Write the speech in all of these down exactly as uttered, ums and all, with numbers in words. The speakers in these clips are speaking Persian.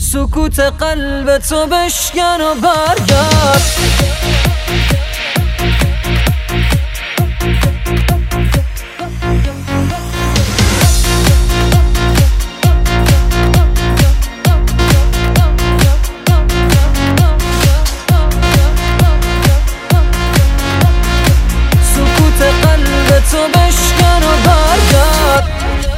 سکوت قلب تو بشکن و برگرد. سکوت قلب تو بشکن و برگرد.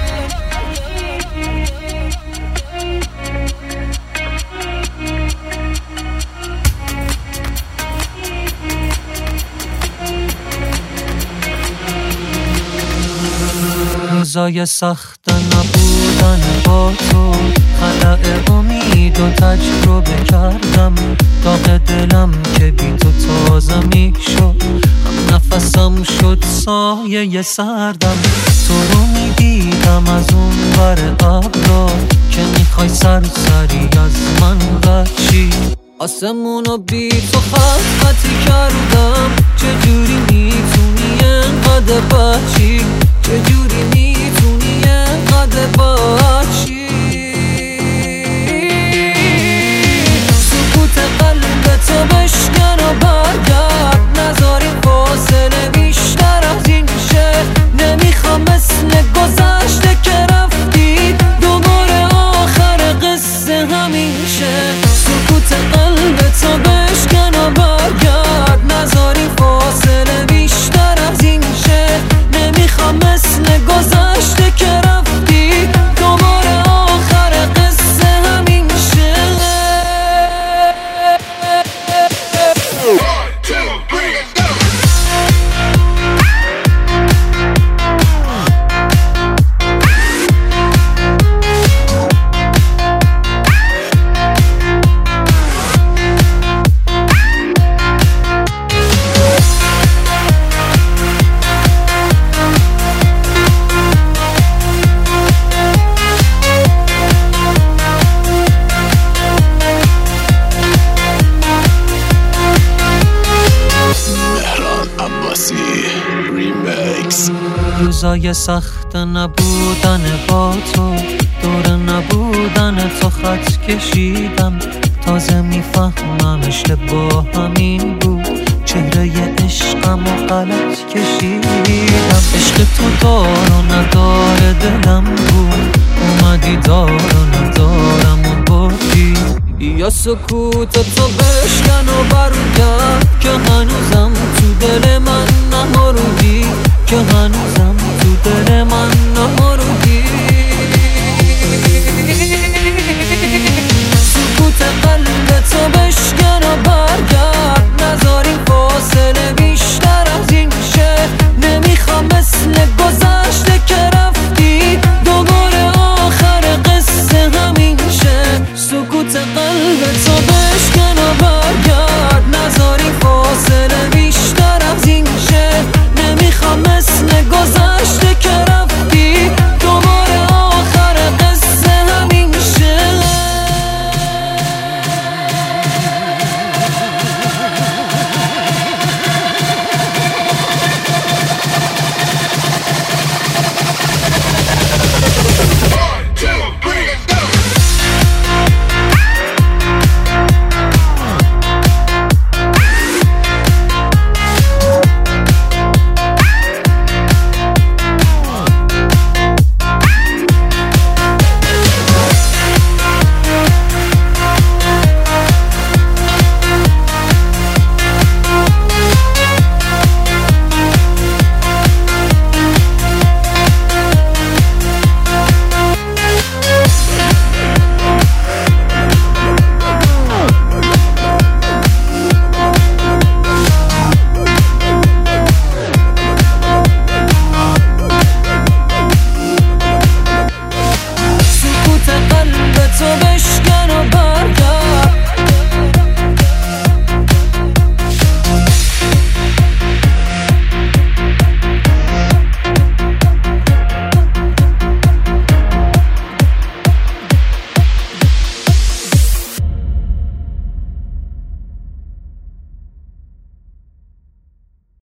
روزای سخت نبودن با تو، خلأ امید و تجربه کردم. داغ دلم که بی تو تازه می شد، هم نفسم شد سایه سردم. تو رو می دیدم از اون ور ابرا که میخوای سرسری از من بچی. آسمونو بی تو خط خطی کردم. چجوری میتونی انقدر بچی؟ چجوری میتونی انقدر بچی؟ سکوت قلب تو بشکن و برگرد. نذار این فاصله بیشتر از این شه. نمیخوام مثل گذشته که رفتی دوباره آخر قصه همین شه. سکوت قلب تو بشکن و برگرد. نذار این فاصله بیشتر از این شه. نمیخوام مثل گذشته که رفتی دوباره آخر قصه همین شه. روزای سخت نبودن با تو، دور نبودن تو خط کشیدم. تازه میفهمم اشتباه همین بود، چهره عشقم و غلط کشیدم. عشق تو دار و نداره دلم بود، اومدی دار و ندارم و بردی. یا سکوت تو بشکن و برگرد که هنوزم تو دل من نمردی. که هنوزم تو دل من نمردی.